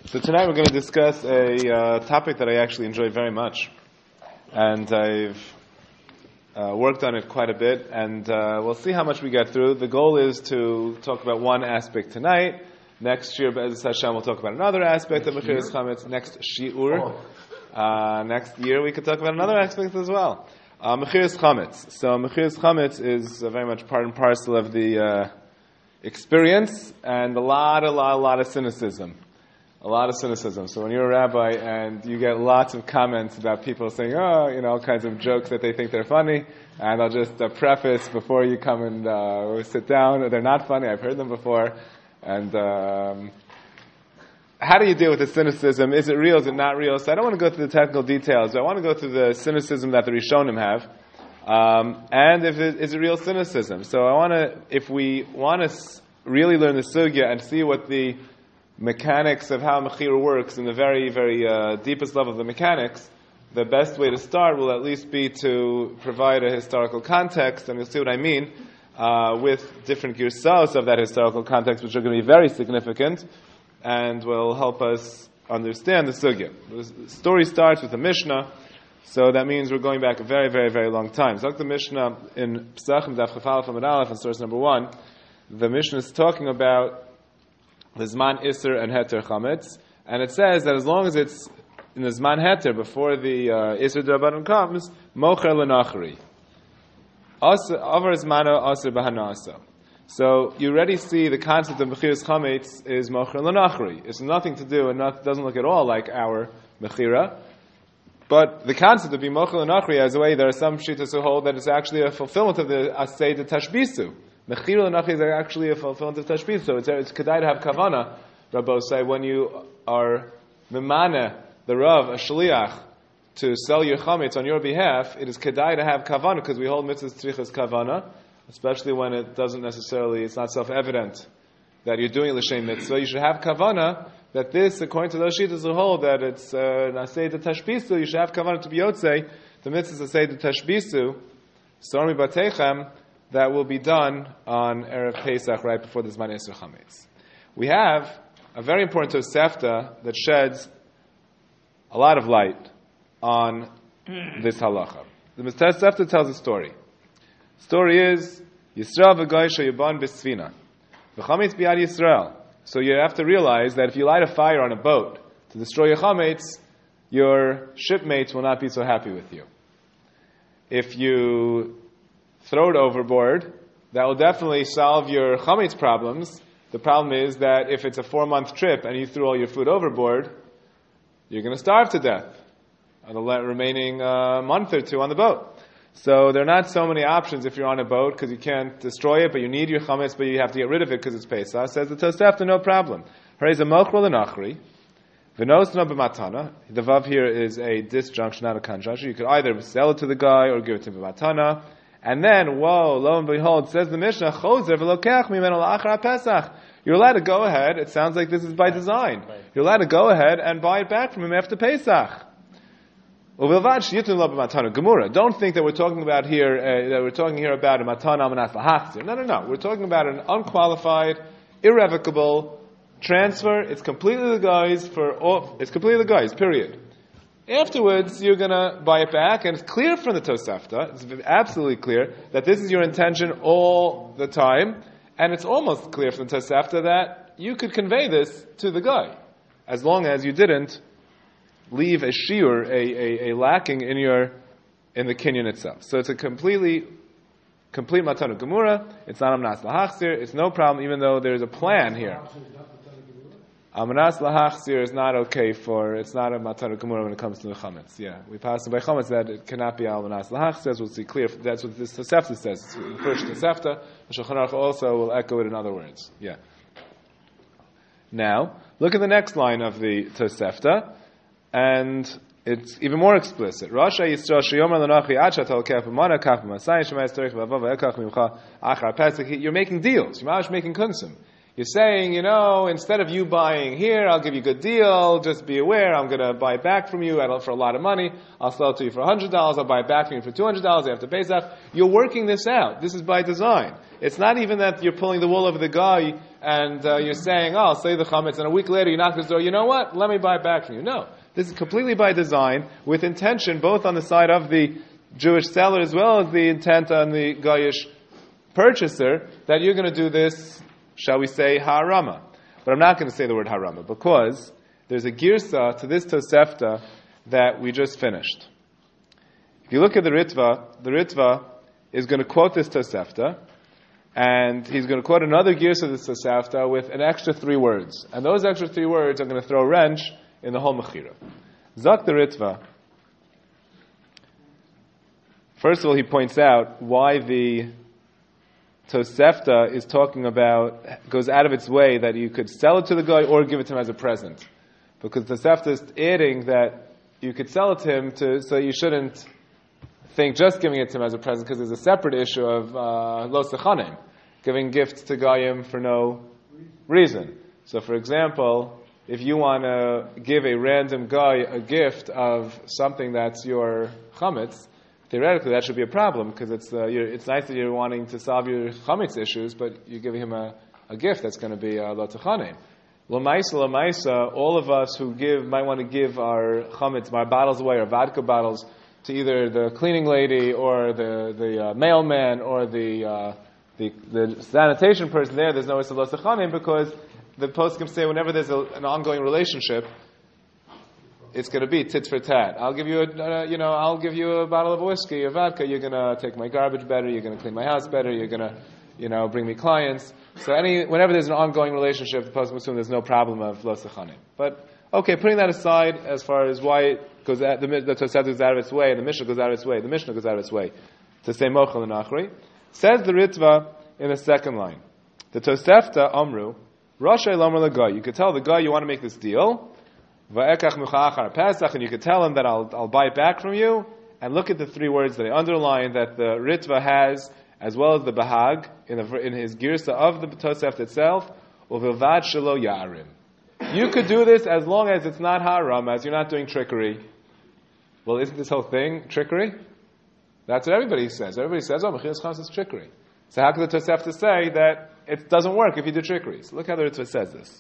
So tonight we're going to discuss a topic that I actually enjoy very much, and I've worked on it quite a bit, and we'll see how much we get through. The goal is to talk about one aspect tonight. Next year, Be'ez Hashem, we'll talk about another aspect of Mechiras Chametz. Next shiur, next year, we could talk about another aspect as well. Mechiras Chametz. So Mechiras Chametz is very much part and parcel of the experience, and a lot of cynicism. A lot of cynicism. So when you're a rabbi and you get lots of comments about people saying, all kinds of jokes that they think they're funny, and I'll just preface before you come and sit down, they're not funny, I've heard them before. And how do you deal with the cynicism? Is it real? Is it not real? So I don't want to go through the technical details, but I want to go through the cynicism that the Rishonim have. And is it real cynicism? So if we want to really learn the sugya and see what the mechanics of how Mechira works in the very, very deepest level of the mechanics, the best way to start will at least be to provide a historical context, and you'll see what I mean, with different girsas of that historical context, which are going to be very significant, and will help us understand the sugya. The story starts with the Mishnah, so that means we're going back a very, very, very long time. So the Mishnah in Pesachim Daf Chaf Aleph Amud Aleph, in source number 1, the Mishnah is talking about the Zman Isser and Heter Chametz, and it says that as long as it's in the Zman Heter, before the Isser D'Rabbanan comes, Mocher L'Nachri. Avar Zmano Aser B'Hanasa. So you already see the concept of Mechiras Chametz is Mocher L'Nachri. It's nothing to do, and doesn't look at all like our Mechira. But the concept of being Mocher L'Nachri, as a way, there are some shittas who hold that it's actually a fulfillment of the Asay de Tashbisu. Mechira l'nachri is actually a fulfillment of tashbis, so it's kedai to have kavana. Rabbi say when you are memana the rav a shliach to sell your chametz on your behalf, it is kedai to have kavana because we hold mitzvahs tzrichas kavana, especially when it doesn't necessarily, it's not self-evident that you're doing l'shem mitzvah. You should have kavana that this, according to those shittas, will hold that it's nasei de tashbisu. You should have kavana to be yotzei the mitzvahs nasei de tashbisu sormi batechem. That will be done on Erev Pesach, right before the Zman Isser Chametz. We have a very important Tosefta that sheds a lot of light on this halacha. The Tosefta tells a story. The story is, Yisrael v'goysha yiban b'sfina. V'chametz b'yad Yisrael. So you have to realize that if you light a fire on a boat to destroy your chametz, your shipmates will not be so happy with you. If you throw it overboard, that will definitely solve your chametz problems. The problem is that if it's a 4-month trip and you threw all your food overboard, you're going to starve to death on the remaining month or two on the boat. So there are not so many options if you're on a boat because you can't destroy it, but you need your chametz, but you have to get rid of it because it's Pesach. Says the Tosefta, no problem. The vav here is a disjunction, not a conjunction. You could either sell it to the guy or give it to him b'matana. And then, lo and behold, says the Mishnah, Chozer v'lokech mimenu la'achar Pesach. You're allowed to go ahead. It sounds like this is by design. You're allowed to go ahead and buy it back from him after Pesach. Gemura. Don't think that we're talking about here about a matana amanas lahachzir. No. We're talking about an unqualified, irrevocable transfer. It's completely the guy's it's completely the guy's. Period. Afterwards, you're going to buy it back, and it's clear from the Tosefta, it's absolutely clear, that this is your intention all the time, and it's almost clear from the Tosefta that you could convey this to the guy, as long as you didn't leave a shiur, a lacking in the kinyan itself. So it's a complete matana gemura, it's not amnas lahachzir, it's no problem, even though there's a plan here. Amanas lahachzir is not okay it's not a matana gemura when it comes to the chametz. Yeah, we passed by chametz that it cannot be amanas lahachzir, as we'll see clear. That's what this Tosefta says. It's the first Tosefta. The Shulchan Aruch also will echo it in other words. Yeah. Now, look at the next line of the Tosefta, and it's even more explicit. Rasha Yisrael sheyomer l'nachi ad shetal kef b'mana kaf b'masayim shemayis terich v'avav ekach mimcha achar Pesach. You're making deals. You're making kunsim. You're saying, instead of you buying here, I'll give you a good deal, just be aware, I'm going to buy it back from you for a lot of money, I'll sell it to you for $100, I'll buy it back from you for $200 after Pesach. You're working this out. This is by design. It's not even that you're pulling the wool over the guy and you're saying, oh, I'll sell you the chametz, and a week later you knock on the door, you know what? Let me buy it back from you. No. This is completely by design, with intention, both on the side of the Jewish seller as well as the intent on the Goyish purchaser, that you're going to do this, shall we say, harama. But I'm not going to say the word harama, because there's a girsa to this Tosefta that we just finished. If you look at the Ritva is going to quote this Tosefta, and he's going to quote another girsa of this Tosefta with an extra 3 words. And those extra 3 words are going to throw a wrench in the whole Mechira. Zak the Ritva. First of all, he points out why the Tosefta is talking about, goes out of its way that you could sell it to the guy or give it to him as a present. Because Tosefta is adding that you could sell it to him, so you shouldn't think just giving it to him as a present, because there's a separate issue of lo sechanim, giving gifts to Goyim for no reason. So for example, if you want to give a random guy a gift of something that's your chametz, theoretically that should be a problem, because it's nice that you're wanting to solve your chametz issues, but you're giving him a gift that's going to be lo techanim. Lamaisa, all of us who might want to give our chametz, our bottles away, our vodka bottles, to either the cleaning lady or the mailman or the sanitation person there's no Isla Sechanim, because the poskim say whenever there's an ongoing relationship, it's going to be tit for tat. I'll give you I'll give you a bottle of whiskey or vodka. You're going to take my garbage better. You're going to clean my house better. You're going to bring me clients. So whenever there's an ongoing relationship, the poskim assume there's no problem of lo sechanim. But okay, putting that aside, as far as why it goes the Tosefta goes out of its way, the Mishnah goes out of its way, the Mishnah goes out of its way to say mochel and achri, says the Ritva in the second line. The Tosefta Amru, Rashay Lamer Lagoy. You could tell the guy you want to make this deal, Va'ekach Mucha Achar Pesach, and you could tell him that I'll buy it back from you. And look at the 3 words that I underline that the Ritva has, as well as the Bahag in his girsa of the Tosefta itself. Uvilvad Shelo Yarim. You could do this as long as it's not haram, as you're not doing trickery. Well, isn't this whole thing trickery? That's what everybody says. Everybody says, oh, Mechilas Chametz is trickery. So how could the Tosefta say that it doesn't work if you do trickery? So look how the Ritva says this.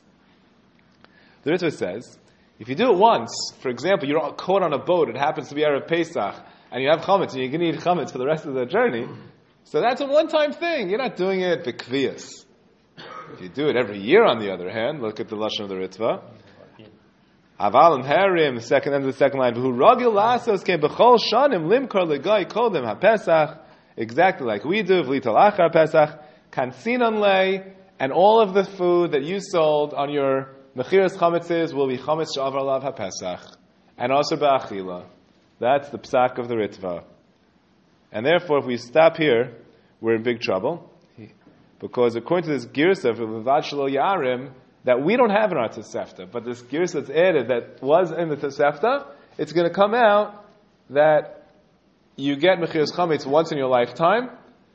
The Ritva says, if you do it once, for example, you're caught on a boat, it happens to be Erev Pesach, and you have chametz, and you're going to eat chametz for the rest of the journey, so that's a one-time thing. You're not doing it b'kviyas. If you do it every year, on the other hand, look at the Lashon of the Ritva. Aval and Harim, second end of the second line, V'hu ragil lasos ke b'chol shanim limkar legai kodem ha-pesach, exactly like we do, v'lital achar pesach, kansinan lei, and all of the food that you sold on your mechiras chametzes will be chametz she'avar alav ha-pesach, and also ba'achila. That's the psak of the Ritva. And therefore, if we stop here, we're in big trouble. Because according to this girsa of Levad Shelo Yarim, that we don't have in our Tosefta, but this girsa that's added that was in the Tosefta, it's going to come out that you get Mechiras Chametz once in your lifetime,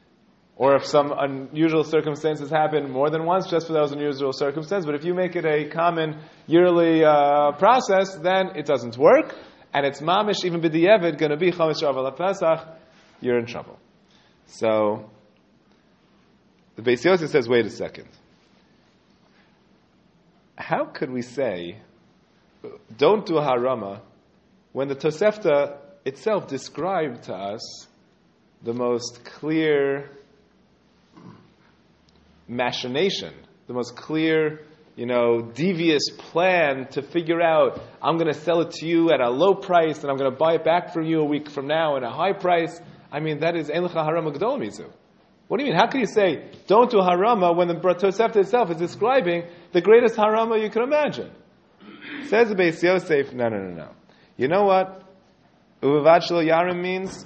or if some unusual circumstances happen more than once, just for those unusual circumstances. But if you make it a common yearly process, then it doesn't work, and it's mamish, even b'di'evid, going to be Chametz she'avar Pesach, you're in trouble. So the Beis Yosef says, wait a second. How could we say, don't do a harama, when the Tosefta itself described to us the most clear machination, the most clear, devious plan to figure out, I'm going to sell it to you at a low price, and I'm going to buy it back from you a week from now at a high price? I mean, that is Ein Lecha Harama Gedol Mizu. What do you mean? How can you say, don't do harama when the Tosefta itself is describing the greatest harama you can imagine? Says the Beis Yosef, no. You know what Uvilvad Shelo Yarim means?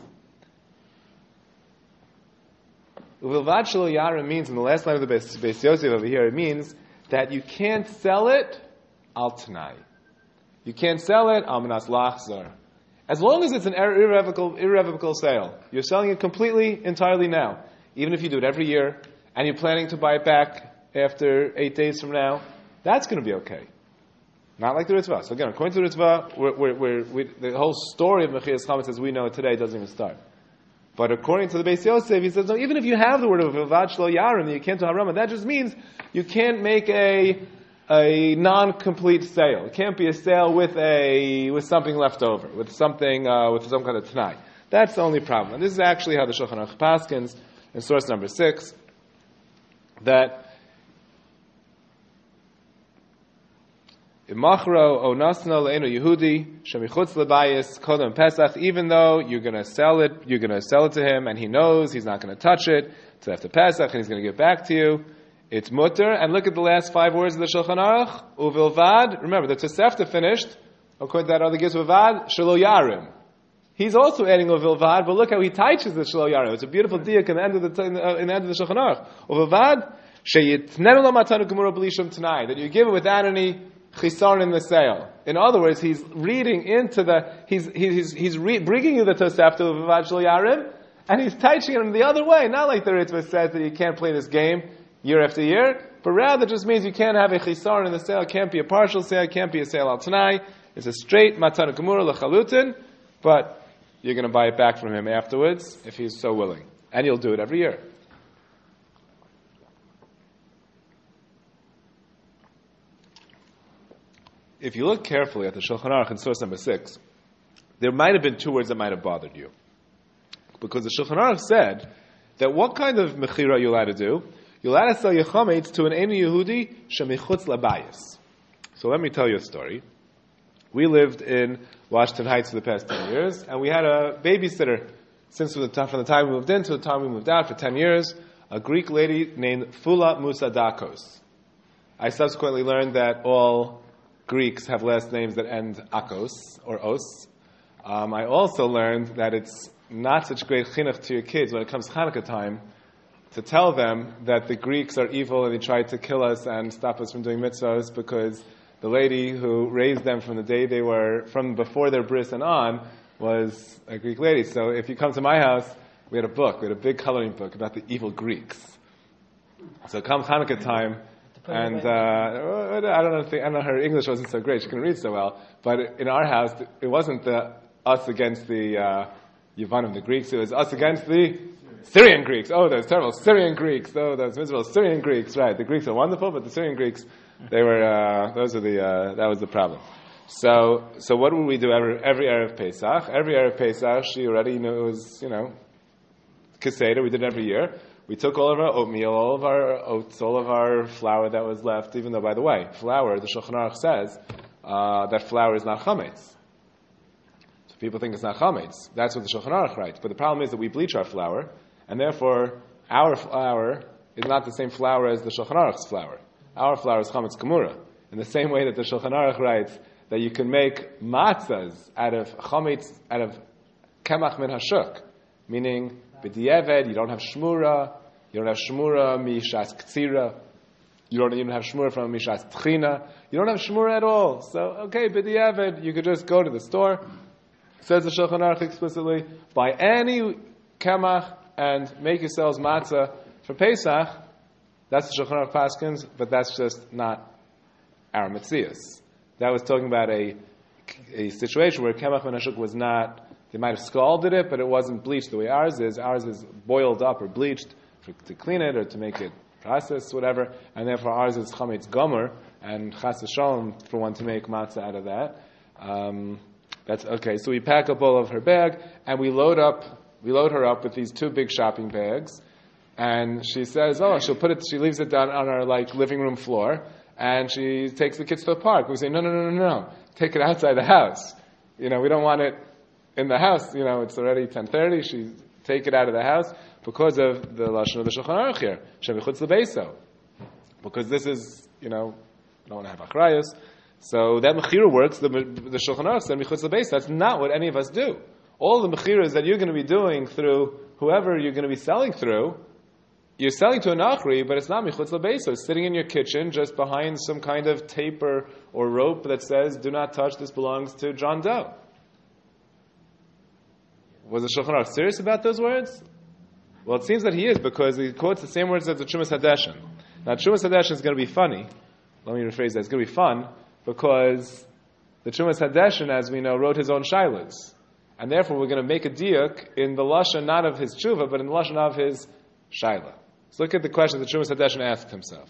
Uvilvad Shelo Yarim means, in the last line of the Beis Yosef over here, it means that you can't sell it al Tanai. You can't sell it al Minas Lachzor. As long as it's an irrevocable sale. You're selling it completely, entirely now. Even if you do it every year, and you're planning to buy it back after 8 days from now, that's going to be okay. Not like the Ritva. So again, according to the Ritva, the whole story of Mechiras Chametz as we know it today doesn't even start. But according to the Beis Yosef, he says, no, even if you have the word of Vilvad Shlo Yarim, you can't do Harama, that just means you can't make a non-complete sale. It can't be a sale with something left over, with some kind of Tanai. That's the only problem. And this is actually how the Shulchan Aruch paskins in source number 6, that Imachro o nasno le'enu Yehudi shemichutz lebayis kodem Pesach. Even though you're going to sell it to him, and he knows he's not going to touch it till after Pesach, and he's going to give it back to you. It's mutter. And look at the last 5 words of the Shulchan Aruch. Uvilvad. Remember, the Tosefta finished. According to that other gives Vilvad Shelo Yarim. He's also adding Uvilvad, but look how he teaches the Shelo Yarim. It's a beautiful diak in the end of the Shulchan Aruch. Uvilvad sheyitnenu lo matanu gemura b'lishum tanai, that you give it without any chisaron in the sale. In other words, he's reading into he's bringing you the Tosefta of Vilvad Shelo Yarim, and he's teaching him the other way. Not like the Ritva says that you can't play this game year after year, but rather just means you can't have a chisaron in the sale. It can't be a partial sale. It can't be a sale al tanai. It's a straight matana gemura lechalutin, but you're going to buy it back from him afterwards if he's so willing, and you'll do it every year. If you look carefully at the Shulchan Aruch in source number 6, there might have been 2 words that might have bothered you, because the Shulchan Aruch said that what kind of mechira you're allowed to do? You're allowed to sell your chametz to an Einu Yehudi shemichutz labayis. So let me tell you a story. We lived in Washington Heights for the past 10 years, and we had a babysitter from the time we moved in to the time we moved out for 10 years, a Greek lady named Fula Musadakos. I subsequently learned that all Greeks have last names that end akos or os. I also learned that it's not such great chinuch to your kids when it comes Hanukkah time to tell them that the Greeks are evil and they tried to kill us and stop us from doing mitzvahs, because the lady who raised them from the day they were, from before their bris and on, was a Greek lady. So if you come to my house, we had a big coloring book about the evil Greeks. So come Hanukkah time, and I don't know, her English wasn't so great, she couldn't read so well, but in our house, it wasn't us against the Yavanim, the Greeks, it was us against the Syrian Greeks. Oh, those terrible Syrian Greeks. Oh, those miserable Syrian Greeks. Right, the Greeks are wonderful, but the Syrian Greeks, they were, that was the problem. So what would we do every Erev Pesach? Every Erev Pesach, she already knew it was, Keseder, we did it every year. We took all of our oatmeal, all of our oats, all of our flour that was left, even though, by the way, flour, the Shulchan Aruch says, that flour is not chametz. So people think it's not chametz. That's what the Shulchan Aruch writes. But the problem is that we bleach our flour, and therefore, our flour is not the same flour as the Shulchan Aruch's flour. Our flour is chametz kamura. In the same way that the Shulchan Aruch writes that you can make matzahs out of chametz, out of kemach min hashuk, meaning b'di'eved, you don't have shmura mishas ktsira, you don't even have shmura from mishas tchina, you don't have shmura at all. So, okay, b'di'eved, you could just go to the store, says the Shulchan Aruch explicitly, buy any kemach and make yourselves matzah for Pesach. That's the Shulchan Aruch paskins, but that's just not our metzias. That was talking about a situation where kemach min hashuk was not, they might have scalded it, but it wasn't bleached the way ours is. Ours is boiled up or bleached to clean it or to make it processed, whatever, and therefore ours is chametz gomer, and chas v'shalom for one to make matzah out of that. That's okay. So we pack up all of her bag, and we load her up with these 2 big shopping bags, and she says, she leaves it down on our living room floor, and she takes the kids to the park. We say, no, take it outside the house. We don't want it in the house. It's already 10:30. She take it out of the house because of the lashon of the Shulchan Aruch here, shemichutz lebeiso. Because this is, don't want to have achrayos. So that mechira works. The Shulchan Aruch said michutz lebeiso. That's not what any of us do. All the mechiras that you're going to be doing through whoever you're going to be selling through, you're selling to a nachri, but it's not michutz lebeiso. It's sitting in your kitchen just behind some kind of tape or rope that says, do not touch, this belongs to John Doe. Was the Shulchan Aruch serious about those words? Well, it seems that he is, because he quotes the same words as the Trumas Hadeshin. Now, Trumas Hadeshin is going to be funny. Let me rephrase that. It's going to be fun, because the Trumas Hadeshin, as we know, wrote his own shilas. And therefore, we're going to make a diuk in the lashon not of his tshuva, but in the lashon of his shaila. So look at the question that Trumas Hadeshin asked himself.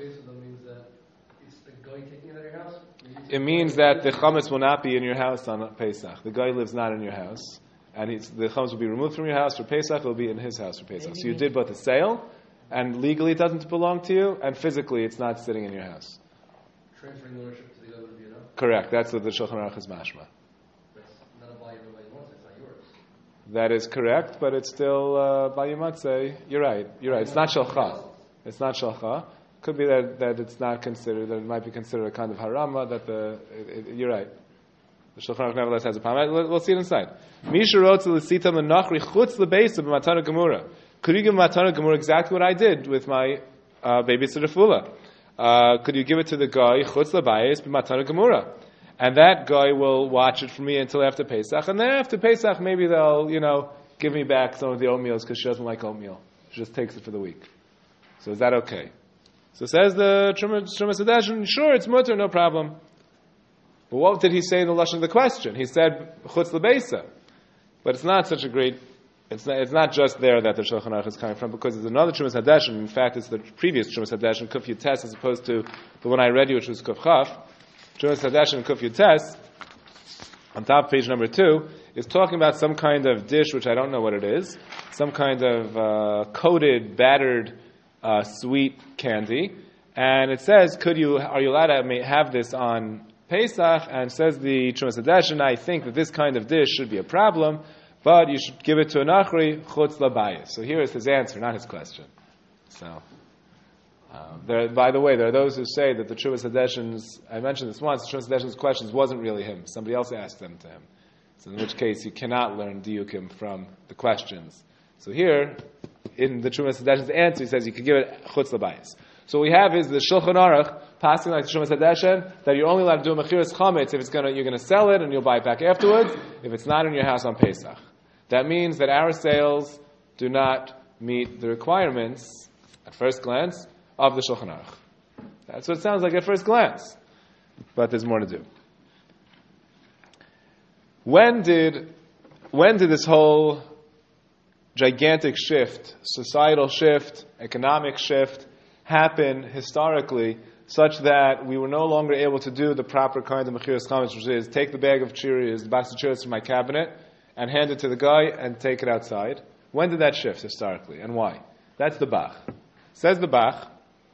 It means that the chametz will not be in your house on Pesach. The guy lives not in your house, and the chametz will be removed from your house for Pesach. It will be in his house for Pesach. So you did both a sale, and legally it doesn't belong to you, and physically it's not sitting in your house. Transferring ownership to the other would be enough? Correct. That's what the Shulchan Aruch is mashma. That's not a buy everybody wants. It's not yours. That is correct, but it's still Bayimatzeh. You're right. It's not Shalcha. It's not Shalcha. Could be that it's not considered, that it might be considered a kind of harama, you're right. The Shulchan Aruch nevertheless has a problem. We'll see it inside. Misha wrote to the Sita Menachri Chutz Lebeis of Matana Gemura. Could you give Matana Gemura exactly what I did with my babysitter Fula? Could you give it to the guy Chutz Lebeis Matana Gemura? And that guy will watch it for me until after Pesach. And then after Pesach, maybe they'll, give me back some of the oatmeals because she doesn't like oatmeal. She just takes it for the week. So is that okay? So says the Trumas Hadeshin, sure, it's mutter, no problem. But what did he say in the lashon of the question? He said chutz lebeisa, but it's not such a great. It's not just there that the Shulchan Aruch is coming from, because there's another Trumas Hadeshin. In fact, it's the previous Trumas Hadeshin, Kuf Yutes, as opposed to the one I read you, which was Kuf Chaf. Trumas Hadeshin, Kuf Yutes, on top of page number 2, is talking about some kind of dish, which I don't know what it is, some kind of coated, battered, sweet candy, and it says, are you allowed to have this on Pesach? And says the Trumas Hadeshin, I think that this kind of dish should be a problem, but you should give it to a nachri chutz labayis. So here is his answer, not his question. So, by the way, there are those who say that the Trumas Hadeshin's, I mentioned this once, the Trumas Hadeshin's questions wasn't really him. Somebody else asked them to him. So in which case you cannot learn diyukim from the questions. So here, in the Trumas Hadeshin's answer, he says you could give it chutz labayis. So what we have is the Shulchan Aruch passing like the Trumas Hadeshin that you're only allowed to do a mechiras chametz if you're going to sell it and you'll buy it back afterwards. If it's not in your house on Pesach, that means that our sales do not meet the requirements at first glance of the Shulchan Aruch. That's what it sounds like at first glance, but there's more to do. When did this whole gigantic shift, societal shift, economic shift, happen historically, such that we were no longer able to do the proper kind of mechiras chametz, which is take the bag of Cheerios, the box of Cheerios from my cabinet, and hand it to the guy and take it outside? When did that shift historically, and why? That's the Bach. Says the Bach.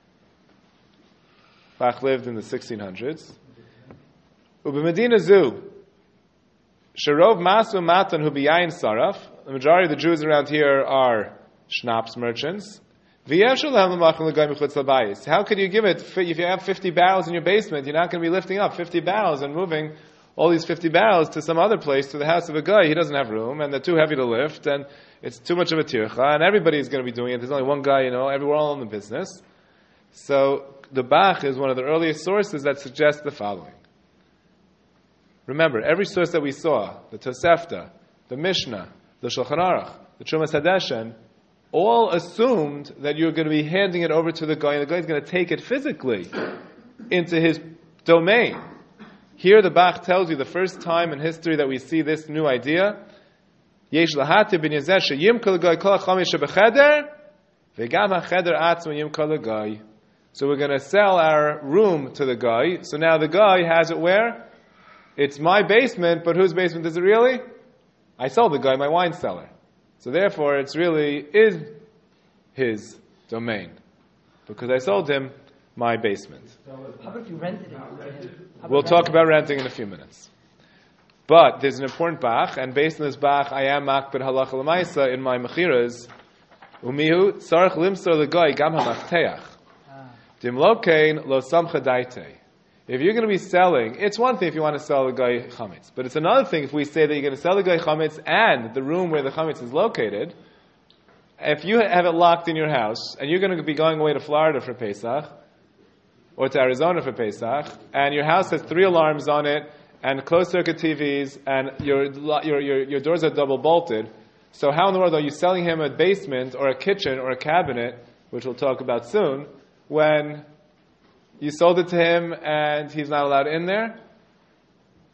Bach lived in the 1600s. Ubimedina zu, sherov masu matan hu biyayin saraf. The majority of the Jews around here are schnapps merchants. How could you give it, if you have 50 barrels in your basement, you're not going to be lifting up 50 barrels and moving all these 50 barrels to some other place, to the house of a guy. He doesn't have room, and they're too heavy to lift, and it's too much of a tircha, and everybody's going to be doing it. There's only one guy, we're all in the business. So the Bach is one of the earliest sources that suggests the following. Remember, every source that we saw, the Tosefta, the Mishnah, the Shulchan Aruch, the Trumas Hadeshin, all assumed that you're going to be handing it over to the guy, and the guy's going to take it physically into his domain. Here the Bach tells you the first time in history that we see this new idea, Yesh lahati bin yazeh sheyimkol l'goy kol ha'chomish shebecheder, v'gam ha'cheder atzmo yimkol l'goy. So we're going to sell our room to the guy. So now the guy has it where? It's my basement, but whose basement is it really? I sold the guy my wine cellar. So therefore, it's really is his domain, because I sold him my basement. How about if you rented it? We'll talk about renting in a few minutes. But there's an important Bach, and based on this Bach, I am makbid halacha l'maisa in my mechiras. Umihu tzarich limsor l'goy gam hamafteach. Dimlokein lo samcha daite. If you're going to be selling, it's one thing if you want to sell the guy chametz, but it's another thing if we say that you're going to sell the guy chametz and the room where the chametz is located. If you have it locked in your house and you're going to be going away to Florida for Pesach or to Arizona for Pesach, and your house has 3 alarms on it and closed circuit TVs and your doors are double bolted, so how in the world are you selling him a basement or a kitchen or a cabinet, which we'll talk about soon, when you sold it to him and he's not allowed in there?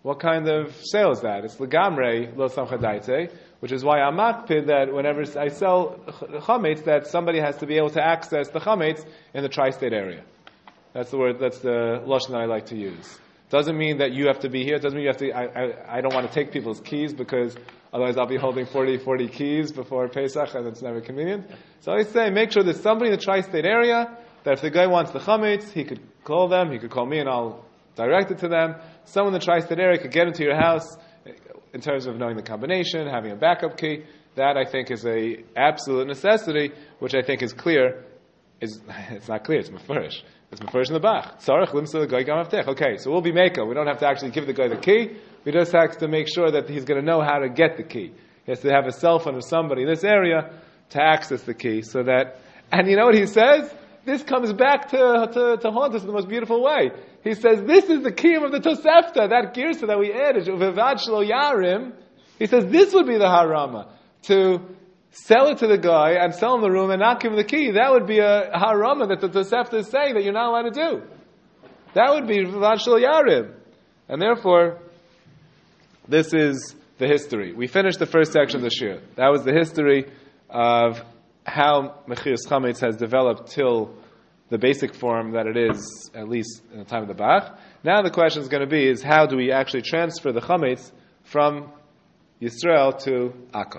What kind of sale is that? It's legamrei lo samcha daite, which is why I'm makpid that whenever I sell chametz, that somebody has to be able to access the chametz in the tri-state area. That's the word. That's the lashon that I like to use. Doesn't mean that you have to be here. It doesn't mean you have to. I don't want to take people's keys because otherwise I'll be holding 40 keys before Pesach and it's never convenient. So I say make sure there's somebody in the tri-state area that if the guy wants the chametz, he could call them. He could call me and I'll direct it to them. Someone in the tri-state area could get into your house in terms of knowing the combination, having a backup key. That I think is a absolute necessity, which I think is clear. It's not clear. It's mefurish. It's mefurish in the Bach. Tzarech limsa the guy gamaftech. Okay, so we'll be meko. We don't have to actually give the guy the key. We just have to make sure that he's going to know how to get the key. He has to have a cell phone of somebody in this area to access the key. So that, and you know what he says? This comes back to haunt us in the most beautiful way. He says, this is the kiyum of the Tosefta, that girsa that we added, Uvevad shelo yarim. He says, this would be the harama. To sell it to the guy and sell him the room and not give him the key. That would be a harama that the Tosefta is saying that you're not allowed to do. That would be Uvevad shelo yarim. And therefore, this is the history. We finished the first section of the shir. That was the history of how Mechiras Chametz has developed till the basic form that it is, at least in the time of the Bach. Now the question is going to be, is how do we actually transfer the Chametz from Yisrael to Akko?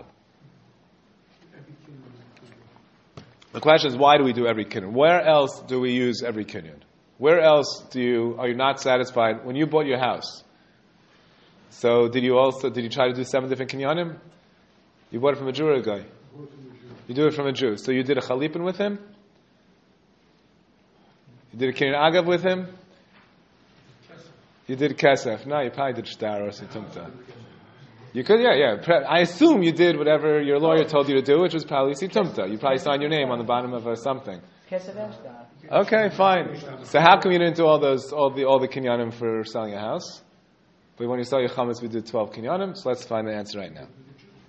The question is, why do we do every kinyan? Where else do we use every kinyan? Where else are you not satisfied? When you bought your house, so did you try to do 7 different kinyanim? You bought it from a Jew or a guy? You do it from a Jew. So you did a chalipin with him? You did a kinyan agav with him? You did kesef. No, you probably did shtar or situmta. You could, yeah. I assume you did whatever your lawyer told you to do, which was probably situmta. You probably signed your name on the bottom of something. Okay, fine. So how come you didn't do all the kinyanim for selling a house? But when you sell your chametz, we did 12 kinyanim. So let's find the answer right now.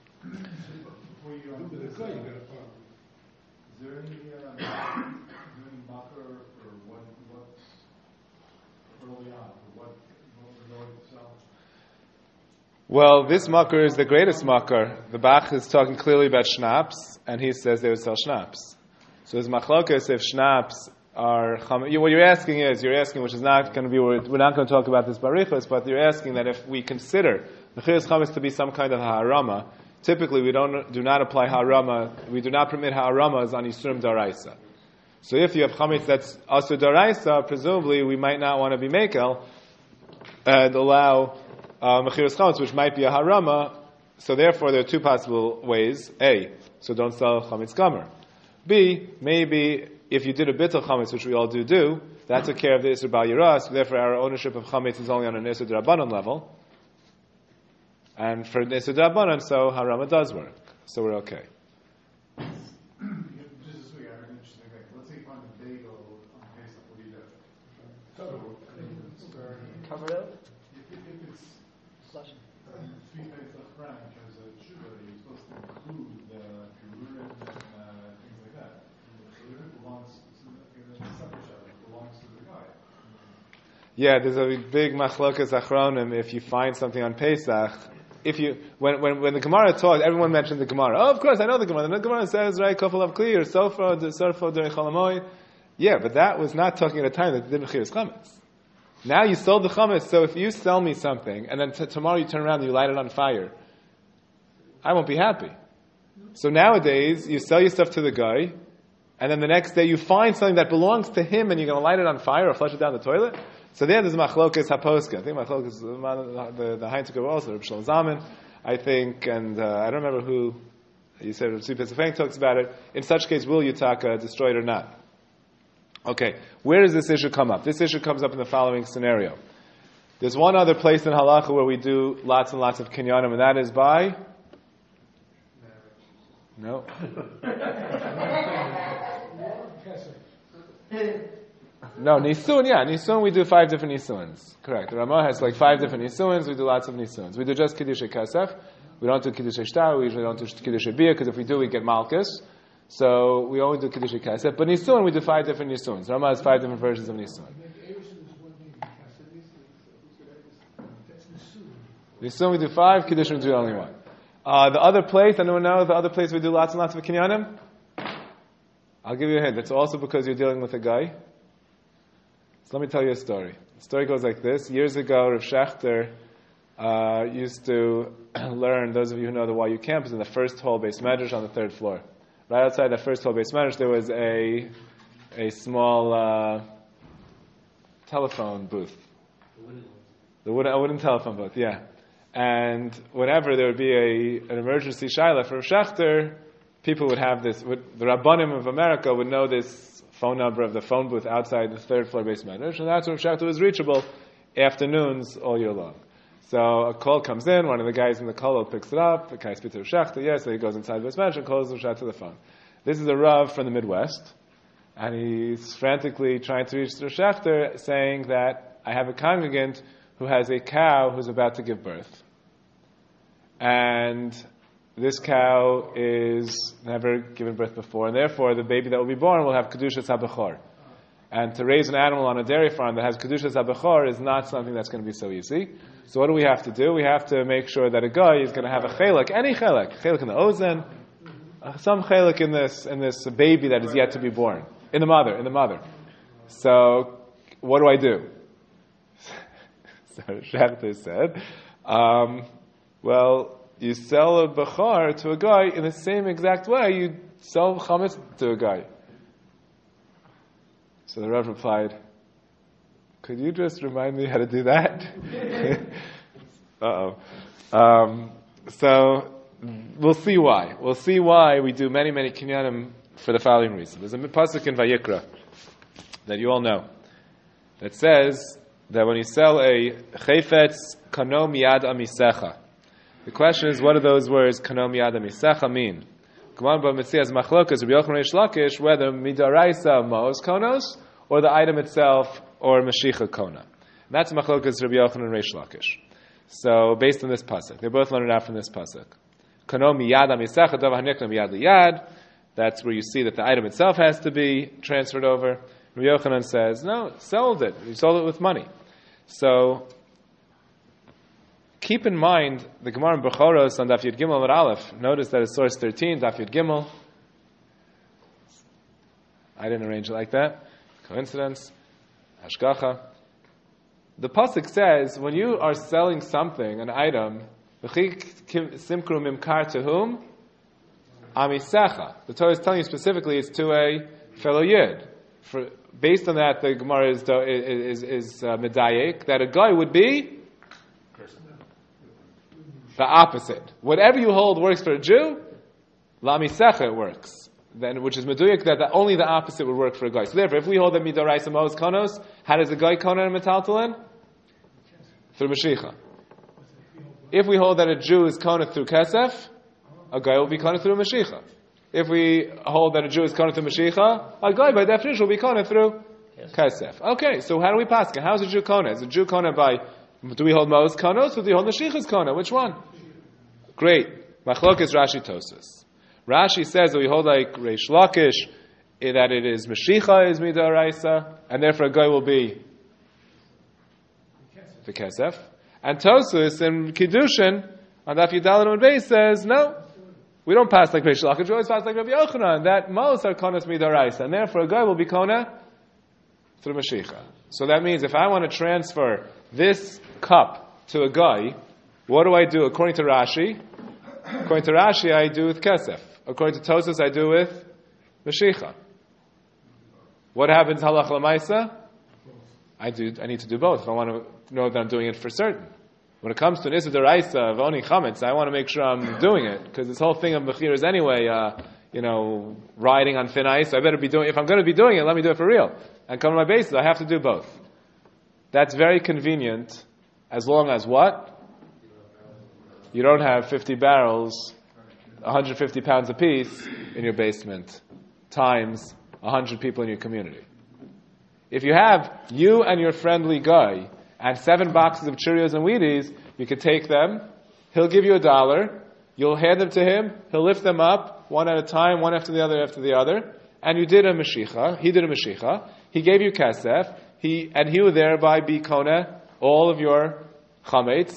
Is there any marker for what's early on, for what we're going to sell? Well, this makar is the greatest makar. The Bach is talking clearly about schnapps, and he says they would sell schnapps. So his machlokas, if schnapps are what you're asking, which is not going to be, we're not going to talk about this barichas, but you're asking that if we consider the Mechiras Chametz to be some kind of harama, typically we do not apply harama, we do not permit haramas on Yisurim Daraisa. So if you have chametz that's asur Daraisa, presumably we might not want to be mekel and allow Mechiras Chametz, which might be a harama. So therefore there are 2 possible ways. A, so don't sell chametz gomer. B, maybe if you did a bittul chametz, which we all do, that took care of the Isur Bal Yirah, so therefore our ownership of chametz is only on an Isur D'Rabbanan level. And for Isur D'Rabbanan, so harama does work. So we're okay. Just this week, I heard an interesting thing. Let's say you find a bagel on Pesach, what do you do? Cover it up? If it's Slush. 3 Pesach ram, in terms of sugar, you're supposed to include the gerurim and things like that. So if it belongs to the guy. Yeah, there's a big machlokas achronim if you find something on Pesach. If you, when the Gemara taught, everyone mentioned the Gemara. Oh, of course, I know the Gemara. The Gemara says, right, kofel of kli, or sorfo during cholamoy. Yeah, but that was not talking at a time that didn't Mechiras Chametz. Now you sold the chametz, so if you sell me something, and then tomorrow you turn around and you light it on fire, I won't be happy. So nowadays, you sell your stuff to the guy, and then the next day you find something that belongs to him, and you're going to light it on fire or flush it down the toilet. So there's machlokas haposka. I think machlokas the Heintiker also, Reb Shlomo Zalman, I think, and I don't remember who. You said Reb Tzvi Pesach talks about it. In such case, will Yutaka destroy it or not? Okay, where does this issue come up? This issue comes up in the following scenario. There's one other place in halacha where we do lots and lots of kinyanim, and that is by. No. No, Nisun, yeah. Nisun, we do 5 different Nisuns. Correct. The Ramah has like 5 different Nisuns. We do lots of Nisuns. We do just Kiddushei Kasef. We don't do Kiddushei Shtar. We usually don't do Kiddushei Bia, because if we do, we get Malkus. So we only do Kiddushei Kasef. But Nisun, we do 5 different Nisuns. The Ramah has 5 different versions of Nisun. We assume we do 5, Kiddushin we do only 1. The other place, anyone know the other place we do lots and lots of kinyanim? I'll give you a hint. It's also because you're dealing with a guy. So let me tell you a story. The story goes like this. Years ago, Rav Schachter used to learn, those of you who know the YU campus, in the first hall base medrash on the 3rd floor. Right outside the first hall base medrash, there was a small telephone booth. A wooden telephone booth, yeah. And whenever there would be an emergency shaila for Rav Schachter, people would have this, the Rabbanim of America would know this phone number of the phone booth outside the 3rd floor base medrash, and that's when Rav Schachter was reachable afternoons all year long. So a call comes in, one of the guys in the call picks it up, the guy speaks to Rav Schachter, yes, so he goes inside the base medrash and calls Rav Schachter to the phone. This is a Rav from the Midwest, and he's frantically trying to reach Rav Schachter, saying that I have a congregant who has a cow who's about to give birth. And this cow is never given birth before, and therefore the baby that will be born will have Kedushas HaBechor. And to raise an animal on a dairy farm that has Kedushas HaBechor is not something that's going to be so easy. So what do we have to do? We have to make sure that a guy is going to have a chelek, any chelek in the ozen, some chelek in this baby that is yet to be born, in the mother. So what do I do? So Schachter said, well, you sell a bechar to a guy in the same exact way you sell chametz to a guy. So the Rav replied, could you just remind me how to do that? So we'll see why. We'll see why we do many, many kinyanim for the following reason. There's a pasuk in Vayikra that you all know that says that when you sell a chayfetz kano miyad amisecha, the question is, what do those words kano miyad amisecha mean? Gemara b'Metzias machlokas Rabbi Yochanan Reish Lakish whether midaraisa mos konos or the item itself or mashicha kona. And that's machlokas Rabbi Yochanan Reish Lakish. So based on this pasuk, they both learned it out from this pasuk. Kano miyad amisecha davar hanikna miyad liyad. That's where you see that the item itself has to be transferred over. Rabbi Yochanan says, no, sold it. You sold it with money. So keep in mind the Gemara in Bechoros on Daf Yud Gimel and Aleph. Notice that it's source 13, Daf Yud Gimel. I didn't arrange it like that. Coincidence. Hashgacha. The pasuk says, when you are selling something, an item, simkru mimkar to whom? Amisecha. The Torah is telling you specifically it's to a fellow yid. Based on that, the Gemara is medayek that a guy would be the opposite. Whatever you hold works for a Jew, lamisecha it works. Then, which is meduyek that only the opposite would work for a guy. So therefore, if we hold that midaraisa mos konos, how does a guy kona and metaltalin? Through mashicha. If we hold that a Jew is kona through kesef, a guy will be kona through mashicha. If we hold that a Jew is kona through mashicha, a guy by definition will be kona through kesef. Okay, so how do we pass? How is a Jew kona? Is a Jew kona by, do we hold Mos konos or do we hold Mashicha's kona? Which one? Great. Machlokes Rashi Tosas. Rashi says that we hold like Reish Lakish, that it is Mashicha is midaraisa, and therefore a guy will be the kesef. And Tosas in Kiddushin on Daf Yudalad and Beis says, no, we don't pass like Reish Lakish, we always pass like Rabbi Yochanan, that Mos are konas midaraisa, and therefore a guy will be kona through Mashicha. So that means if I want to transfer this cup to a guy, what do I do? According to Rashi, I do with kesef. According to Tosas, I do with Mashicha. What happens halach l'maisa? I need to do both if I want to know that I'm doing it for certain. When it comes to an Issa D'Oraisa of owning chametz, I want to make sure I'm doing it, because this whole thing of Bechir is anyway, riding on thin ice. I better be doing, if I'm going to be doing it, let me do it for real. And come to my basis, I have to do both. That's very convenient, as long as what? You don't have 50 barrels, 150 pounds apiece in your basement, times 100 people in your community. If you have you and your friendly guy and 7 boxes of Cheerios and Wheaties, you could take them, he'll give you $1, you'll hand them to him, he'll lift them up, one at a time, one after the other, and you did a Mashicha, he did a Mashicha, he gave you Kesef, he will thereby be Kona, all of your Chametz,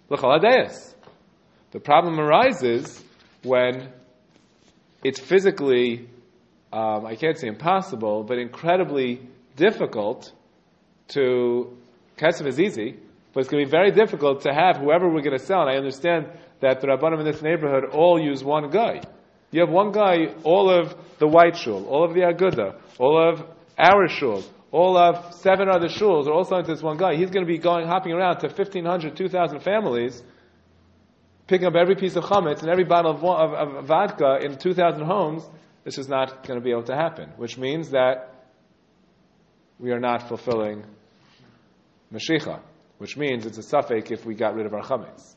L'chol hadayis. The problem arises when it's physically, I can't say impossible, but incredibly difficult to, kesef is easy, but it's going to be very difficult to have whoever we're going to sell. And I understand that the Rabbanim in this neighborhood all use one guy. You have one guy, all of the white shul, all of the Aguda, all of our shul, all of 7 other shuls are all selling to this one guy. He's going to be hopping around to 1,500, 2,000 families, picking up every piece of chametz and every bottle of vodka in 2,000 homes. This is not going to be able to happen, which means that we are not fulfilling Mashiach, which means it's a suffix if we got rid of our chametz.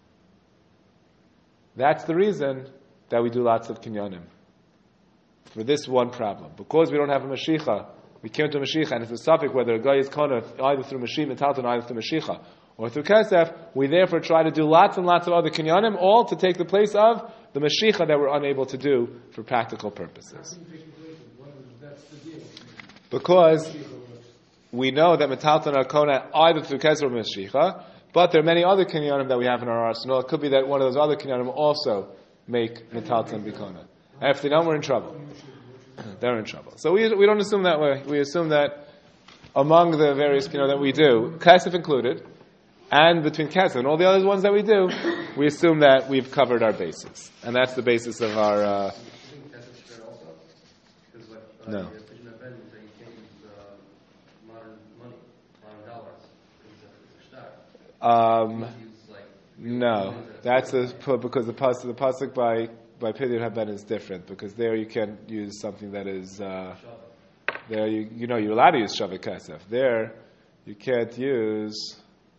That's the reason that we do lots of kinyanim. For this one problem. Because we don't have a Mashiach, we came to Mashiach, and it's a suffix whether a guy is kona either through Mashiach, Metalton, either through Mashiach, or through Kesef, we therefore try to do lots and lots of other kinyanim, all to take the place of the Mashiach that we're unable to do for practical purposes. Because we know that Metalton are kona either through Kesef or Mashiach, but there are many other kinyanim that we have in our arsenal. It could be that one of those other kinyanim also make Metalton bikona. And if they don't, we're in trouble. They're in trouble. So we don't assume that way. We assume that among the various that we do, Kesef included, and between Kesef and all the other ones that we do, we assume that we've covered our bases. And that's the basis of our... No. No. That's because the pasuk by Pidyon Haben is different, because there you can use something that is there you're allowed to use Shavik Kesef. There you can't use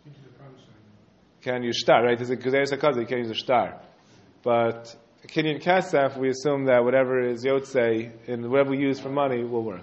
shtar, right? There's a you can't use a shtar. But Kinyan Kesef, we assume that whatever is Yotzei and whatever we use for money will work.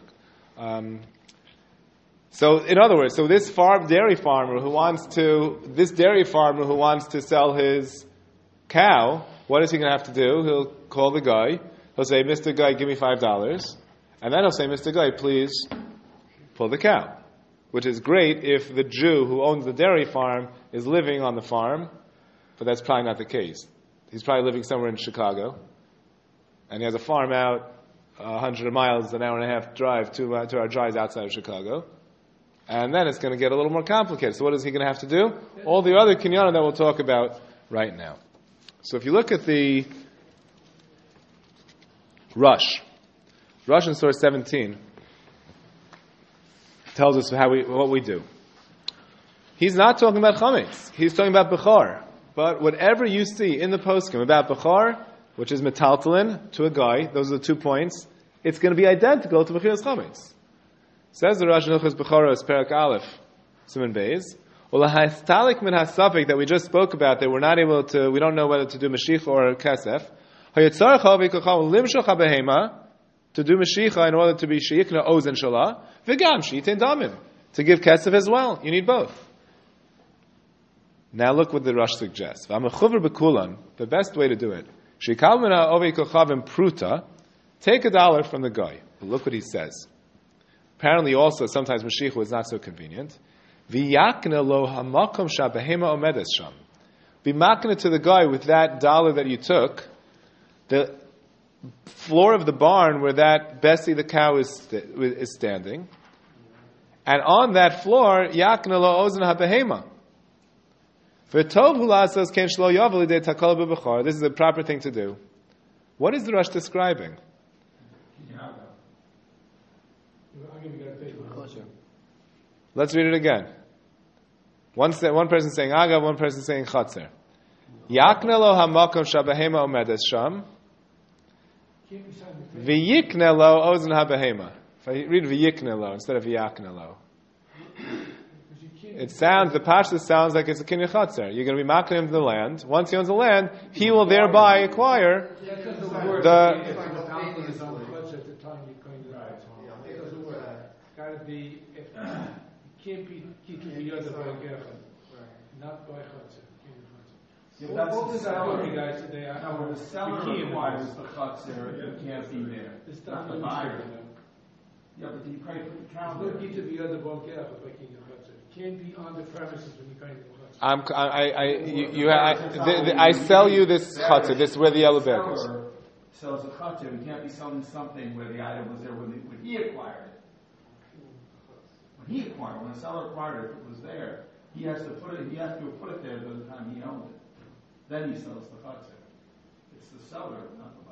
So in other words, this dairy farmer who wants to sell his cow, what is he going to have to do? He'll call the guy. He'll say, Mr. Guy, give me $5. And then he'll say, Mr. Guy, please pull the cow. Which is great if the Jew who owns the dairy farm is living on the farm, but that's probably not the case. He's probably living somewhere in Chicago, and he has a farm out 100 miles, an hour and a half drive, 2 hour drives outside of Chicago. And then it's going to get a little more complicated. So what is he going to have to do? All the other kinyanim that we'll talk about right now. So if you look at the Rush in source 17 tells us what we do. He's not talking about chametz. He's talking about bechor. But whatever you see in the poskim about bechor, which is metaltalin to a guy, those are the 2 points, it's going to be identical to bechiras chametz. Says the Rosh Hilchos Bechoros, Perak Aleph, Siman Beis, Ulahastalik min hasafik that we just spoke about, that we don't know whether to do Mashiach or Kesef. Hayatzarach havikochal limshach habehema, to do Mashiach in order to be Sheikna Ozen Shalah, Vigam Shitin Damim, to give Kesef as well. You need both. Now look what the Rosh suggests. V'amachuver bekulan, the best way to do it. Shikal mina ovekochavim pruta, take $1 from the guy. But look what he says. Apparently also, sometimes Mashiach is not so convenient. V'yakna lo hamakom shabehema omedes sham. Be makna to the guy with that $1 that you took, the floor of the barn where that Bessie the cow is standing, and on that floor, yakna lo ozen habehema. V'tov hulasas ken shlo yavel idei takol b'bechor. This is the proper thing to do. What is the Rosh describing? Let's read it again. One person saying agav, one person saying chatzer. Yakne lo hamakom shabehema omedes sham. V'yikne lo ozen habehema. If I read v'yikne lo instead of v'yakne lo, the pashtus sounds like it's a kinyan chatzer. You're going to be making him the land. Once he owns the land, he will thereby acquire the. Can't be not by chatzah. Yeah, that's the seller. Now, when the seller acquires the chatzar, it can't be there. Not the buyer. Yeah, but you probably put the cow there. can't be on the premises when you're going to I sell you this chutzner. This is where the yellow bag is. Seller sells a chutzner. He can't be selling something where the item was there when he acquired it. When the seller acquired it, if it was there, he has to put it there by the time he owned it. Then he sells the chutzner. It's the seller, not the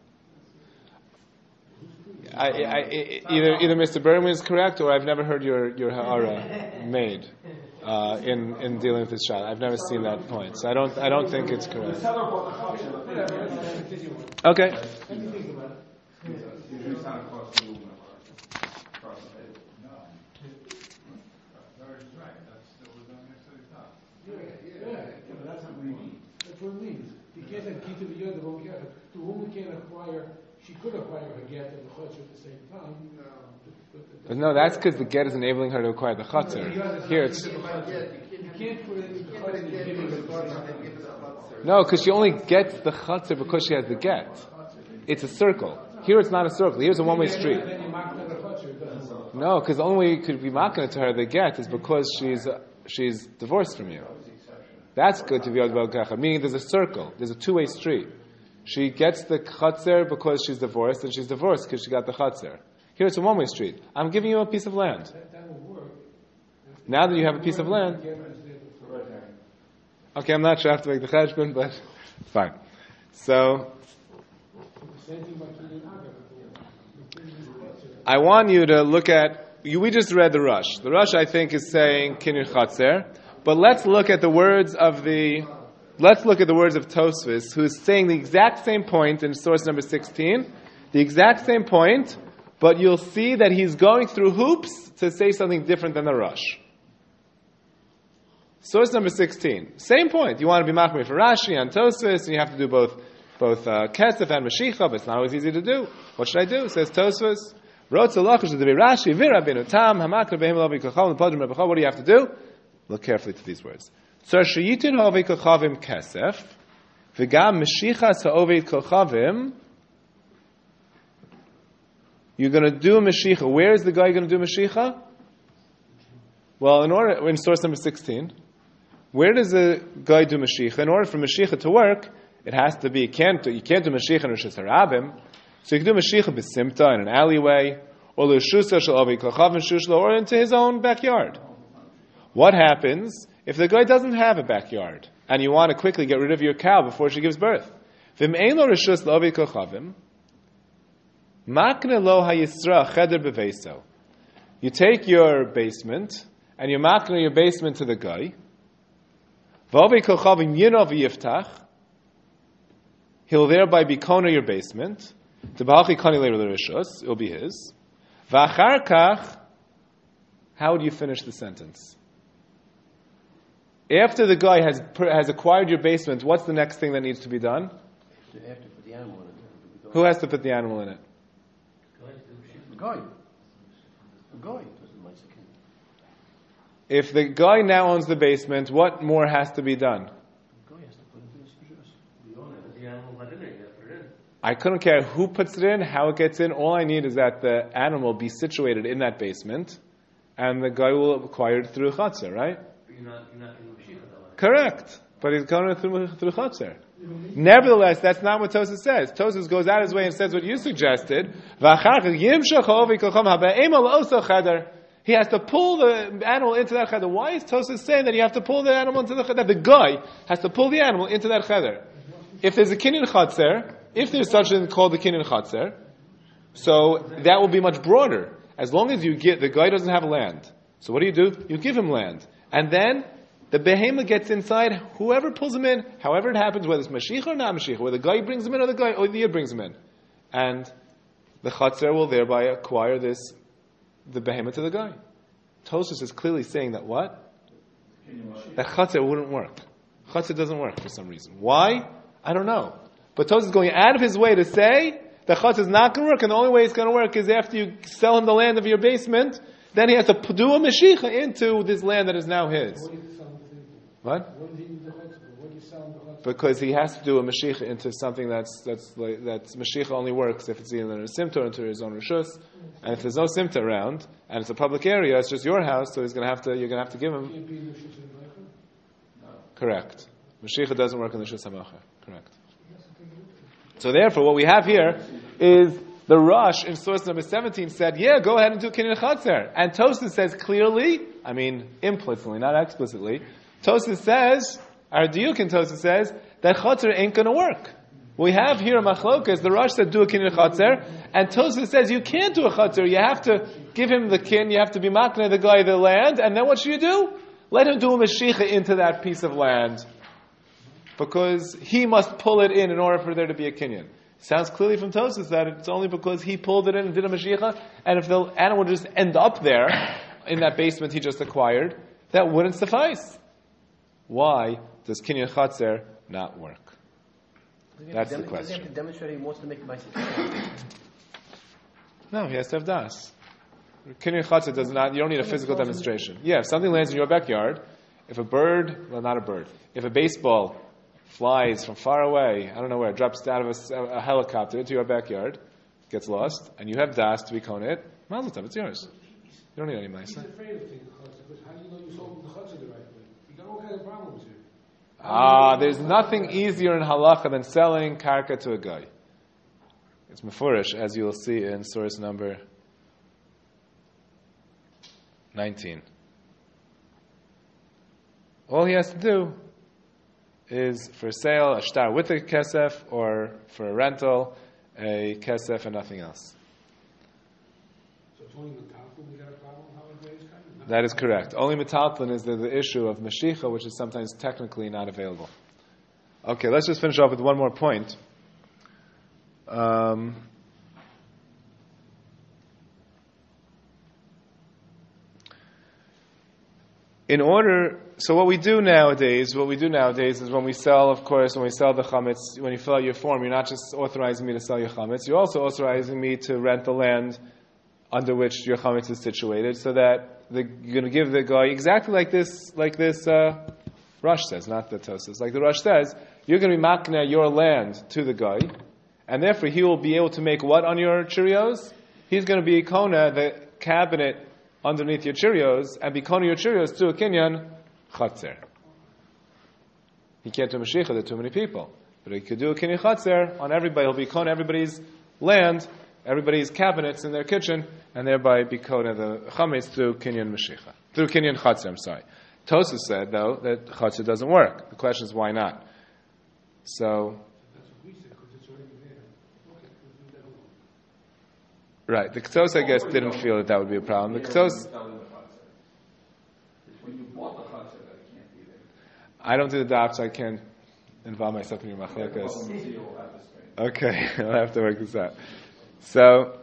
buyer. Either Mr. Berman is correct, or I've never heard your ha'ara made in dealing with this child. I've never seen that point, so I don't think it's correct. The seller bought the chutzner. Okay. It's not across the room, across the table. No. Larry's right, that's still was on next to the top. Yeah, but that's not what he means. That's what it means. He can't have key to the other one. To whom we can't acquire, she could acquire a get and the chutzner at the same time. But no, that's because the get is enabling her to acquire the chutzner. Here it's You can't put it in the chutzner and give it the no, because she only gets the chutzner because she has the get. It's a circle. Here it's not a circle. Here's a one-way street. Then you mark the chutzner, it doesn't work. No, because the only way you could be making it to her the get is because she's divorced from you. That's good to be Yad, meaning there's a circle. There's a two-way street. She gets the chutzner because she's divorced, and she's divorced because she got the chutzner. Here it's a one-way street. I'm giving you a piece of land. That will work. Now that you have a piece of land, okay, I'm not sure I have to make the cheshbon, but fine. So I want you to look at. We just read the Rush. The Rush, I think, is saying kinyan chatzer, but let's look at the words of Tosfos, who is saying the exact same point in source number 16, the exact same point. But you'll see that he's going through hoops to say something different than the Rush. Source number 16. Same point. You want to be machmir for Rashi and Tosfos, and you have to do both Kesef and Mashiach, but it's not always easy to do. What should I do? Says Tosfos. What do you have to do? Look carefully to these words. You're going to do Mashiach. Where is the guy going to do Mashiach? Well, in source number 16, where does the guy do Mashiach? In order for Mashiach to work, it has to be, you can't do Mashiach in Rosh Hashanah. So you can do Mashiach b'simta in an alleyway, or l'shusa shel avi kochavim shushlo, or into his own backyard. What happens if the guy doesn't have a backyard, and you want to quickly get rid of your cow before she gives birth? V'im ein lo reshus l'avi kochavim, makne lo hayisra cheder beveso. You take your basement, and you makne your basement to the guy. V'avi kochavim yinov yiftach. He'll thereby be kona your basement. It will be his. How would you finish the sentence? After the guy has acquired your basement, what's the next thing that needs to be done? You have to put the animal in it. Who has to put the animal in it? The guy. If the guy now owns the basement, what more has to be done? The guy has to put it in his put the animal not in there, you have to put it in. I couldn't care who puts it in, how it gets in. All I need is that the animal be situated in that basement, and the guy will acquire it through chatzar, right? But you're not in the Mashiach that way. Correct. But he's going through chatzar. Nevertheless, that's not what Tosfos says. Tosfos goes out his way and says what you suggested. He has to pull the animal into that cheder. Why is Tosfos saying that you have to pull the animal into the cheder? The guy has to pull the animal into that cheder. If there's a kinyan chatzer, if there's such a thing called the kinyan chatzer, so that will be much broader. As long as you get, the guy doesn't have land. So what do? You give him land. And then the behemoth gets inside, whoever pulls him in, however it happens, whether it's Mashiach or not Mashiach, whether the guy brings him in or the Yid brings him in. And the chatzer will thereby acquire the behemoth to the guy. Tosfos is clearly saying that what? That chatzer wouldn't work. Chatzer doesn't work for some reason. Why? I don't know. But Tosfos is going out of his way to say that chatzer is not going to work, and the only way it's going to work is after you sell him the land of your basement, then he has to do a Mashiach into this land that is now his. What? What is he in the chutzpah? What are you selling the chutzpah? Because he has to do a mashiach into something that's mashiach only works if it's either a simta or into his own rishus, and if there's no simta around and it's a public area, it's just your house, so you're gonna have to give him. Can't be in the Rishus HaMeichel? Correct. Mashiach doesn't work in the Rishus HaMeichel. Correct. So therefore, what we have here is the Rosh in source number 17 said, yeah, go ahead and do Kinyan Chatzer. And Tosfos says clearly, I mean implicitly, not explicitly, Tosfos says, our Diukin Tosfos says, that Chatzer ain't going to work. We have here a machlokas, the Rosh said do a Kinyan Chatzer, and Tosfos says you can't do a Chatzer, you have to give him the kin, you have to be makna the guy the land, and then what should you do? Let him do a Mashiach into that piece of land. Because he must pull it in order for there to be a Kinyan. Sounds clearly from Tosfos that it's only because he pulled it in and did a Mashiach, and if the animal would just end up there, in that basement he just acquired, that wouldn't suffice. Why does Kinyan Chatzer not work? That's the question. Does he have to demonstrate he wants to make a bicycle? No, he has to have das. Kinyan Chatzer does not, you don't need a physical demonstration. Yeah, if something lands in your backyard, if a bird, well not a bird, if a baseball flies from far away, I don't know where, drops out of a helicopter into your backyard, gets lost, and you have das to be koneh it, mazel tov, it's yours. You don't need any He's ma'aseh. afraid of taking the chutzpah, because how do you know you sold the chutzpah the right way? You got all kinds of problems here. There's nothing easier in halacha than selling karka to a guy. It's mefurish, as you will see in source number 19. All he has to do is for sale a shtar with a kesef, or for a rental a kesef and nothing else. So it's only the top when we got a problem, how it raised kind of? That is correct. Only metaltlin is the issue of Mashiach, which is sometimes technically not available. Okay, let's just finish off with one more point. So what we do nowadays is when we sell the chametz, when you fill out your form, you're not just authorizing me to sell your chametz, you're also authorizing me to rent the land under which your chametz is situated, so that you're going to give the guy exactly like this Rosh says, not the Tosfos. Like the Rosh says, you're going to be makna your land to the guy, and therefore he will be able to make what on your Cheerios? He's going to be kona the cabinet underneath your Cheerios, and be kona your Cheerios to a Kinyan Chatzer. He can't do Mashiach, there are too many people. But he could do a Kinyan Chatzer on everybody. He'll be kona everybody's land, everybody's cabinets in their kitchen, and thereby be kona the chametz through Kinyan Mashiach. Through Kinyan Chatzer, I'm sorry. Tosfos said, though, that Chatzer doesn't work. The question is, why not? So, That's what we said, because it's already there. Okay, we'll do that alone. right, the Tosfos, I guess, didn't feel that would be a problem. The Tosfos, When you bought the chutzpah, that it can't be there. I don't do the dots, so I can't involve myself in your machlekas. You'll have to straighten. Okay, I'll have to work this out. So,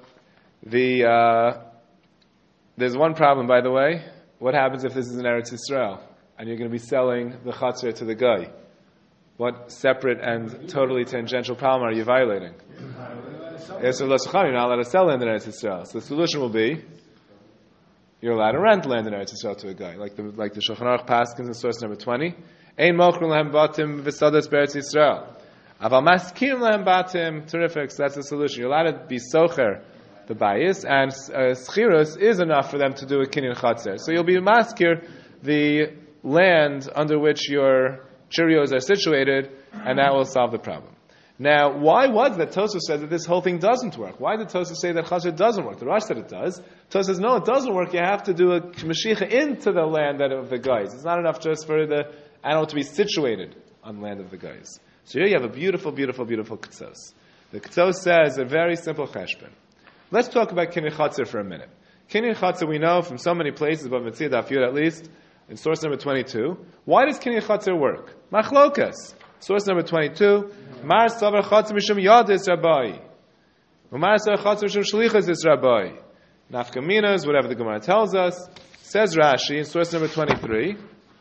there's one problem, by the way. What happens if this is in Eretz Yisrael, and you're going to be selling the chatzir to the guy? What separate and totally tangential problem are you violating? Yes, you're not allowed to sell land in Eretz Yisrael. So the solution will be, you're allowed to rent land in Eretz Yisrael to a guy, like the Shulchan Aruch Paskins in source number 20. Ein mochrin lahem batim v'sadas be'Eretz Yisrael. Aval maskim lahem batim. Terrific. So that's the solution. You're allowed to be socher the bias, and schirus is enough for them to do a kinyan chatzer. So you'll be maskir the land under which your Cheerios are situated, and that will solve the problem. Now, why was that Tosfos said that this whole thing doesn't work? Why did Tosfos say that Chazir doesn't work? The Rosh said it does. Tosfos says, no, it doesn't work. You have to do a Mashiach into the land of the guys. It's not enough just for the animal to be situated on the land of the guys. So here you have a beautiful, beautiful, beautiful Ketzos. The Ketzos says a very simple cheshbon. Let's talk about Kinyan Chatzer for a minute. Kinyan Chatzer we know from so many places, but Metzia Daf Yud at least, in source number 22. Why does Kinyan Chatzer work? Machlokas. Source number 22. Mar Savar Chatzer Mishum Yadis Rabbi. Mar Savar Chatzer Mishum Shlichas Is Rabbi. Nafkaminas, whatever the Gemara tells us. Says Rashi in source number 23.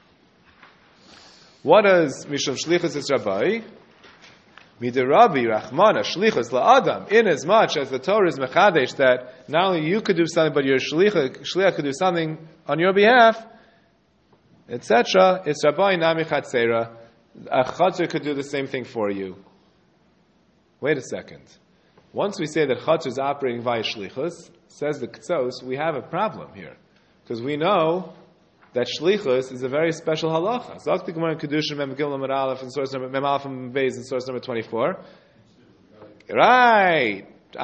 What does Mishum Shlichas Is Rabbi? Midirabi Rachmana Shlichus LaAdam, in as much as the Torah is mechadesh that not only you could do something, but your shliach could do something on your behalf. etc. It's Rabbi Nami Chatzera. A Chatzor could do the same thing for you. Wait a second. Once we say that Chatzor is operating via Shlichus, says the K'tzos, we have a problem here. Because we know that Shlichus is a very special halacha. Zok the Gemara in Kedushin, Mem Gimel Mem Aleph, in source number, Mem Aleph Mem Beis, in source number 24. Right.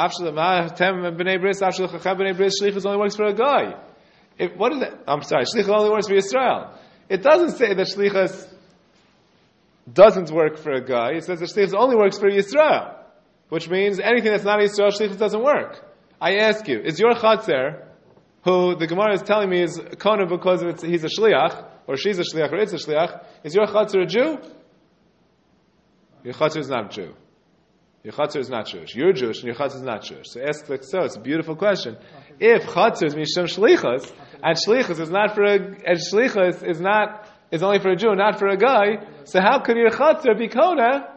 Shlichus only works for a guy. What is that? I'm sorry, Shlichus only works for Yisrael. It doesn't say that Shlichus doesn't work for a guy. It says that Shlichus only works for Yisrael. Which means anything that's not Yisrael, Shlichus doesn't work. I ask you, is your Chatzer, who the Gemara is telling me is Kona because he's a Shliach, or she's a Shliach, or it's a Shliach, is your Chatzer a Jew? Your Chatzer is not a Jew. Your Chatzer is not Jewish. You're Jewish, and your Chatzer is not Jewish. So ask the K'tzos, it's a beautiful question. If Chatzer is Mishum Shlichus, and Shlichus is not for and Shlichus is only for a Jew, not for a guy, so how could your Chatzer be Kona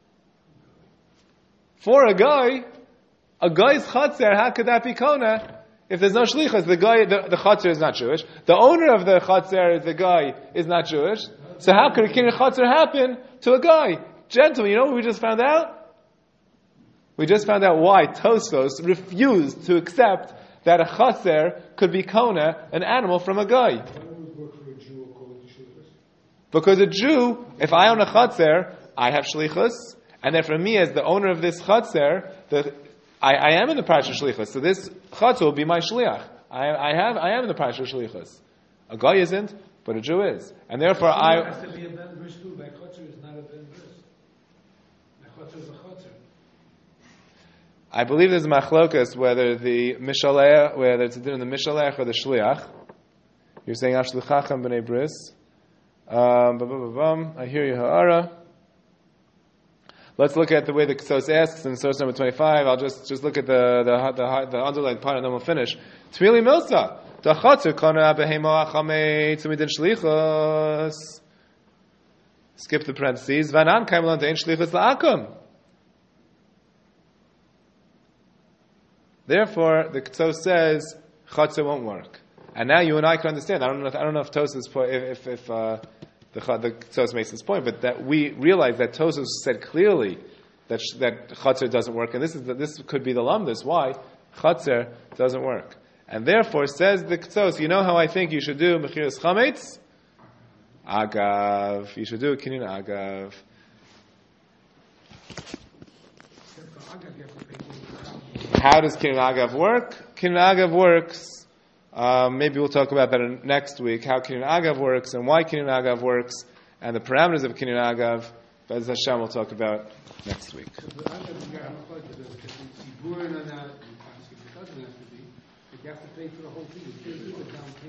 for a guy? A guy's Chatzer, how could that be Kona? If there's no Shlichus, the Chatzer is not Jewish. The owner of the Chatzer, the guy, is not Jewish. So how could a Kinyan Chatzer happen to a guy? Gentlemen, you know what we just found out? We just found out why Tosfos refused to accept that a Chatzer could be Kona, an animal from a guy. Why would it work for a Jew according to Shlichus? Because a Jew, if I own a Chatzer, I have Shlichus, and then for me as the owner of this Chatzer, I am in the Parashat Shlichus, so this Chatzer will be my Shliach. I am in the Parashat Shlichus. A guy isn't, but a Jew is. And therefore It has to be a Ben Bris too. By Chotzer is not a Ben Bris. By Chotzer is a Chotzer. I believe there's a machlokas whether the Mishalech, whether it's a din in the Mishalech or the Shliach. You're saying Ashluchachem b'nei bris. I hear you, Ha'ara. Let's look at the way the K'tzos asks in source number 25. I'll just look at the underlined part and then we'll finish. Tmili Milsa. Skip the parentheses. Vanan kaimlan dein shlichus la'akum. Therefore, the K'tzos says Chatzor won't work. And now you and I can understand. I don't know if Tosfos the K'tzos makes this point, but that we realize that Tosfos said clearly that Chatzor doesn't work, and this could be the lamdas why Chatzor doesn't work. And therefore, says the K'tzos, you know how I think you should do Mechiras Chametz? Agav. You should do a Kinyan Agav. How does Kinyan Agav work? Kinyan Agav works, maybe we'll talk about that next week, how Kinyan Agav works and why Kinyan Agav works and the parameters of Kinyan Agav. Bez Hashem we'll talk about next week. You have to pay for the whole thing.